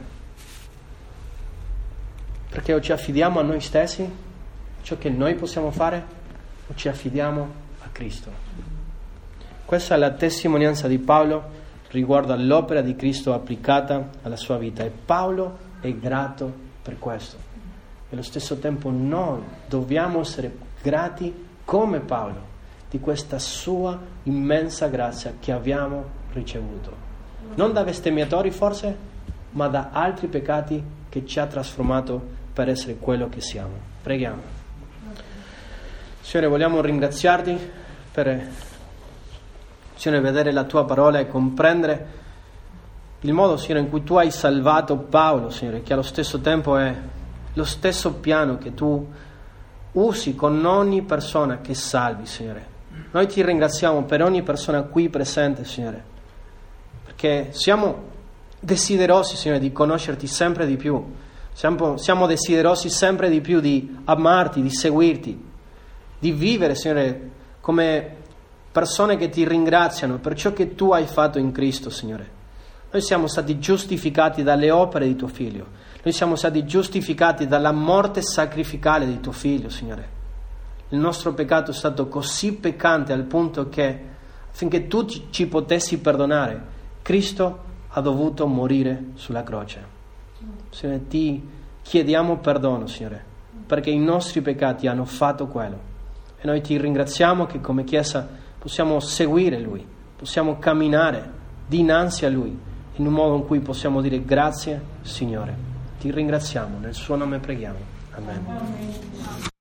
Perché o ci affidiamo a noi stessi, ciò che noi possiamo fare, o ci affidiamo a Cristo. Questa è la testimonianza di Paolo riguardo all'opera di Cristo applicata alla sua vita, e Paolo è grato per questo. E allo stesso tempo noi dobbiamo essere grati come Paolo di questa sua immensa grazia che abbiamo ricevuto, non da bestemmiatori forse, ma da altri peccati che ci ha trasformato per essere quello che siamo. Preghiamo. Signore, vogliamo ringraziarti per, Signore, vedere la tua parola e comprendere il modo, Signore, in cui Tu hai salvato Paolo, Signore, che allo stesso tempo è lo stesso piano che Tu usi con ogni persona che salvi, Signore. Noi Ti ringraziamo per ogni persona qui presente, Signore, perché siamo desiderosi, Signore, di conoscerti sempre di più. Siamo desiderosi sempre di più di amarti, di seguirti, di vivere, Signore, come persone che Ti ringraziano per ciò che Tu hai fatto in Cristo, Signore. Noi siamo stati giustificati dalle opere di Tuo Figlio. Noi siamo stati giustificati dalla morte sacrificale di Tuo Figlio, Signore. Il nostro peccato è stato così peccante al punto che, affinché Tu ci potessi perdonare, Cristo ha dovuto morire sulla croce. Signore, Ti chiediamo perdono, Signore, perché i nostri peccati hanno fatto quello. E noi Ti ringraziamo che come Chiesa possiamo seguire Lui, possiamo camminare dinanzi a Lui, in un modo in cui possiamo dire grazie, Signore. Ti ringraziamo, nel Suo nome preghiamo. Amen.